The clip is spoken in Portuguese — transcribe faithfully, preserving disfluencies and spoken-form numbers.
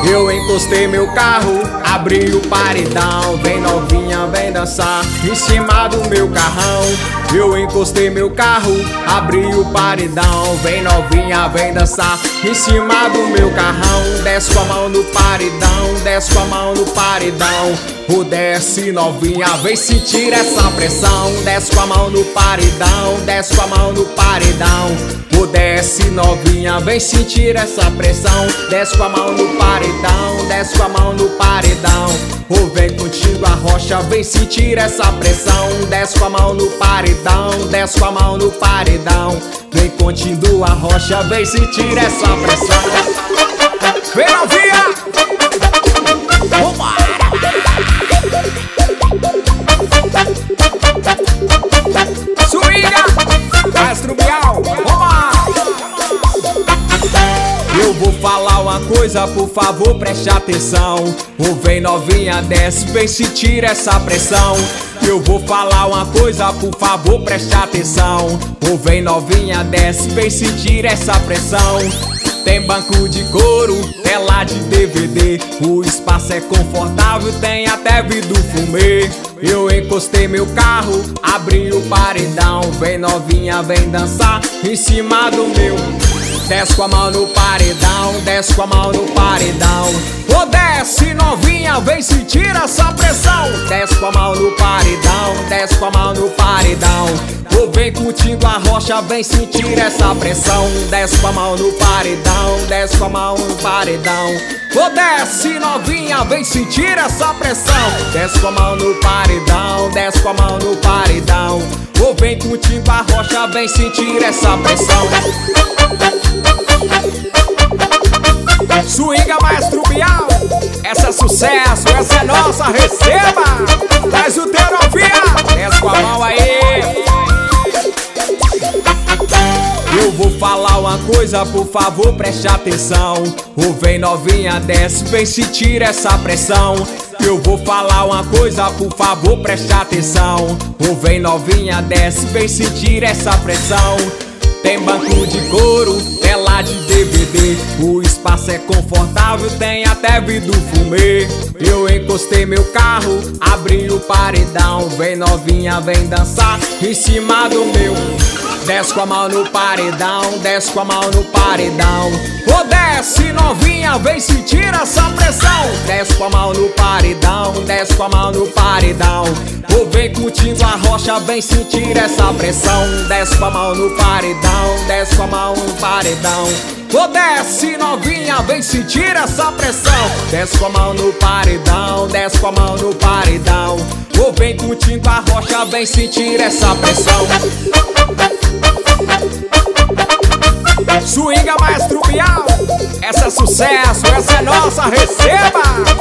Eu encostei meu carro, abri o paredão. Vem novinha, vem dançar em cima do meu carrão. Eu encostei meu carro, abri o paredão. Vem novinha, vem dançar em cima do meu carrão. Desce com a mão no paredão, desce com a mão no paredão. O desce novinha, vem sentir essa pressão. Desce com a mão no paredão, desce com a mão no paredão. O desce novinha, vem sentir essa pressão. Desce com a mão no paredão, desce com a mão no paredão. Ou vem contigo a rocha, vem sentir essa pressão. Desce com a mão no paredão, desce com a mão no paredão. Vem contigo a rocha, vem sentir essa pressão. Vem novinha! Vambora! Swinga! Maestro Bial, vambora! Eu vou falar uma coisa, por favor, preste atenção. Ou vem novinha, desce, vem sentir essa pressão. Eu vou falar uma coisa, por favor, preste atenção. Ou vem novinha, desce, vem sentir essa pressão. Tem banco de couro, tela de D V D. O espaço é confortável, tem até vidro fumê. Eu encostei meu carro, abri o paredão. Vem novinha, vem dançar em cima do meu. Desce com a mão no paredão, desce com a mão no paredão. Ô desce novinha, vem sentir essa pressão. Desce com a mão no paredão, desce com a mão no paredão. Ô vem curtindo a rocha, vem sentir essa pressão. Desce com a mão no paredão, desce com a mão no paredão. Ô desce novinha, vem sentir essa pressão. Desce com a mão no paredão, desce com a mão no paredão. Ô vem curtindo a rocha, vem sentir essa pressão. Swinga, Maestro Bial, essa é sucesso, essa é nossa, receba! Traz o teu novinha, desce com a mão aí. Eu vou falar uma coisa, por favor, preste atenção. Ou vem novinha, desce, vem sentir essa pressão. Eu vou falar uma coisa, por favor, preste atenção. Ou vem novinha, desce, vem sentir essa pressão. Tem banco de couro, tela de D V D. O espaço é confortável, tem até vidro fumê. Eu encostei meu carro, abri o paredão. Vem novinha, vem dançar em cima do meu. Desce com a mão no paredão, desce com a mão no paredão. Ô desce novinha, vem sentir essa pressão. Desce com a mão no paredão, desce com a mão no paredão. Ô vem curtindo a rocha, vem sentir essa pressão. Desce com a mão no paredão, desce com a mão no paredão. Ô desce novinha, vem sentir essa pressão. Desce com a mão no paredão, desce com a mão no paredão. Ô vem curtindo a rocha, vem sentir essa pressão. Swinga, Maestro Bial, essa é sucesso, essa é nossa, receba!